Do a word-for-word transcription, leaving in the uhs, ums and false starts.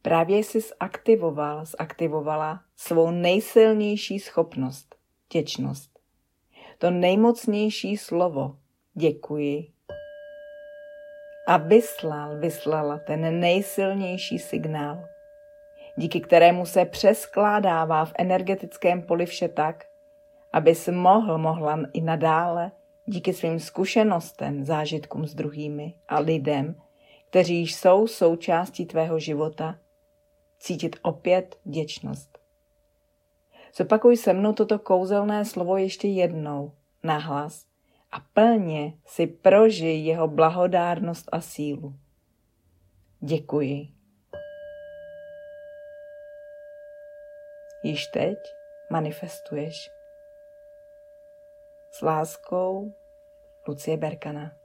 Právě jsi zaktivoval, zaktivovala svou nejsilnější schopnost, vděčnost. To nejmocnější slovo, děkuji. A vyslal, vyslala ten nejsilnější signál, díky kterému se přeskládává v energetickém poli vše tak, abys mohl, mohla i nadále díky svým zkušenostem, zážitkům s druhými a lidem, kteří již jsou součástí tvého života, cítit opět vděčnost. Zopakuj se mnou toto kouzelné slovo ještě jednou, nahlas, a plně si prožij jeho blahodárnost a sílu. Děkuji. Již teď manifestuješ. S láskou, Lucie Berkana.